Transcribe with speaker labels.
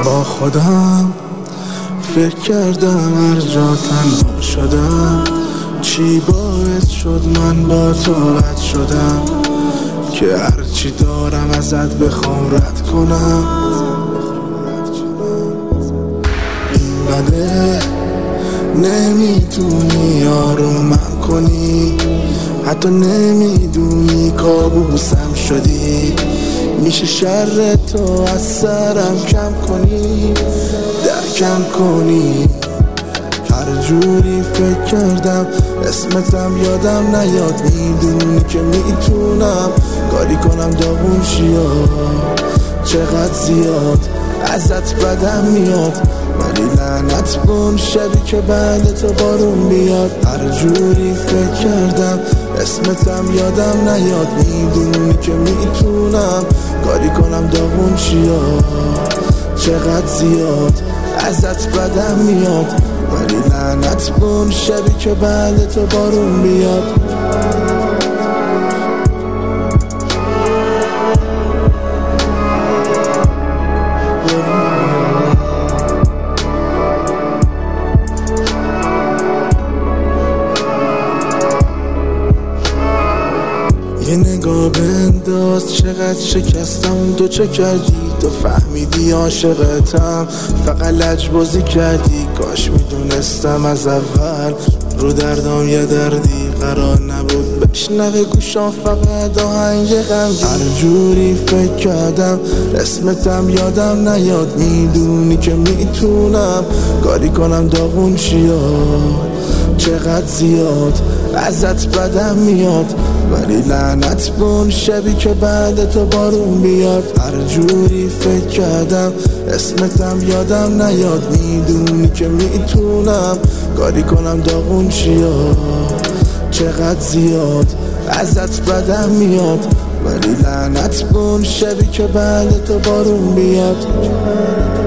Speaker 1: با خودم فکر کردم هر جا تنها شدم، چی باعث شد من با تو رد شدم، که هرچی دارم ازت بخوام رد کنم. این بده نمیتونی آرومم کنی، حتی نمیدونی کابوسم شدی. میشه شر تو از سرم کم کنی، درکم کنی. هر جوری فکر کردم اسمتم یادم نیاد، میدونی که میتونم کاری کنم داغون شیا. چقدر زیاد ازت بدم میاد، ولی لعنت به اون شبی که بعد تو بارون بیاد. هر جوری فکر کردم اسمتم یادم نیاد، میدونی که میتونم کاری کنم داغون شیا. چقدر زیاد ازت بدم میاد، ولی لعنت به اون شبی که بعد تو بارون بیاد. یه نگاه بنداز چقدر شکستم، تو چه کردی؟ تو فهمیدی عاشقتم، فقط لجبازی کردی. کاش میدونستم از اول رو دردام یه دردی قرار نبود بشنوه گوشام فقط آهنگ غمگین. هر جوری فکر کردم اسمتم یادم نیاد، میدونی که میتونم کاری کنم داغون شیا. چقدر زیاد ازت بدم میاد، ولی لعنت به اون شبی که بعد تو بارون بیاد. هر جوری فکر کردم اسمتم یادم نیاد، میدونی که میتونم کاری کنم داغون شیا. چقدر زیاد ازت بدم میاد، ولی لعنت به اون شبی که بعد تو بارون بیاد.